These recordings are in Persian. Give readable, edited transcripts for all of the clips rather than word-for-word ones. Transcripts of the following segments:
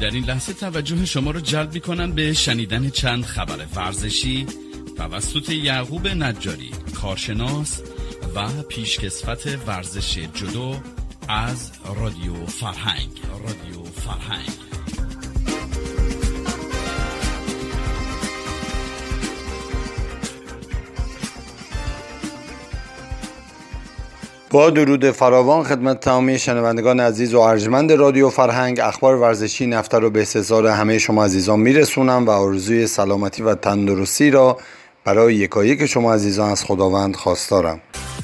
در این لحظه توجه شما رو جلب می‌کنم به شنیدن چند خبر ورزشی توسط یعقوب نجاری، کارشناس و پیشکسوت ورزش جودو از رادیو فرهنگ. با درود فراوان خدمت تمامی شنوندگان عزیز و ارجمند رادیو فرهنگ، اخبار ورزشی نفته رو به استحضار همه شما عزیزان میرسونم و آرزوی سلامتی و تندرستی را برای یکایک شما عزیزان از خداوند خواستارم.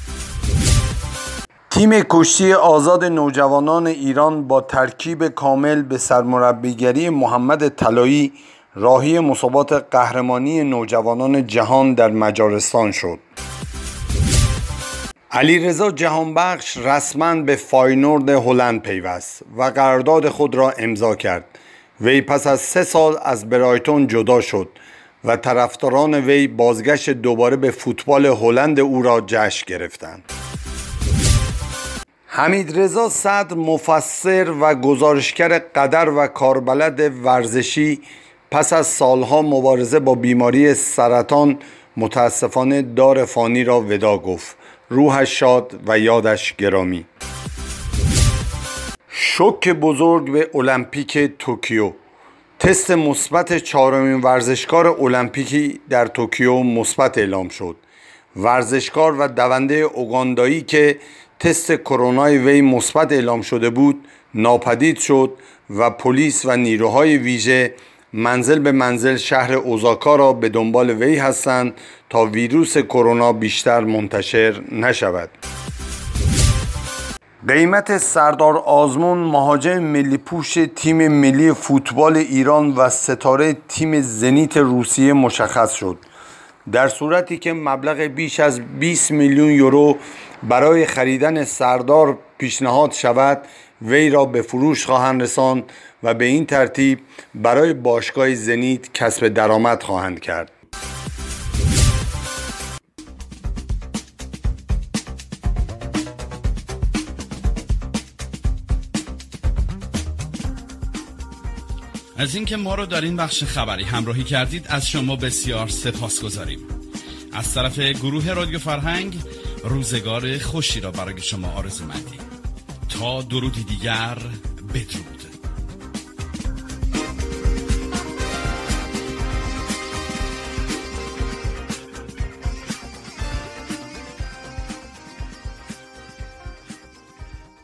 تیم کشتی آزاد نوجوانان ایران با ترکیب کامل به سرمربیگری محمد طلایی راهی مسابقات قهرمانی نوجوانان جهان در مجارستان شد. علیرضا جهانبخش رسما به فاینورد هلند پیوست و قرارداد خود را امضا کرد. وی پس از 3 سال از برایتون جدا شد و طرفداران وی بازگشت دوباره به فوتبال هلند او را جشن گرفتند. حمیدرضا صدر، مفسر و گزارشگر قدر و کاربلد ورزشی، پس از سالها مبارزه با بیماری سرطان متاسفانه دار فانی را وداع گفت. روحش شاد و یادش گرامی. شوک بزرگ به المپیک توکیو. تست مثبت 4مین ورزشکار المپیکی در توکیو مثبت اعلام شد. ورزشکار و دونده اوگاندایی که تست کرونای وی مثبت اعلام شده بود ناپدید شد و پلیس و نیروهای ویژه منزل به منزل شهر اوزاکا را به دنبال وی هستند تا ویروس کرونا بیشتر منتشر نشود. قیمت سردار آزمون، مهاجم ملی پوش تیم ملی فوتبال ایران و ستاره تیم زنیت روسیه مشخص شد. در صورتی که مبلغ بیش از 20 میلیون یورو برای خریدن سردار پیشنهاد شود، وی را به فروش خواهند رساند و به این ترتیب برای باشگاه زنیت کسب درآمد خواهند کرد. از اینکه ما رو در این بخش خبری همراهی کردید از شما بسیار سپاسگزاریم. از طرف گروه رادیو فرهنگ روزگار خوشی را برای شما آرزو مندیم. تا درودی دیگر، بدرود.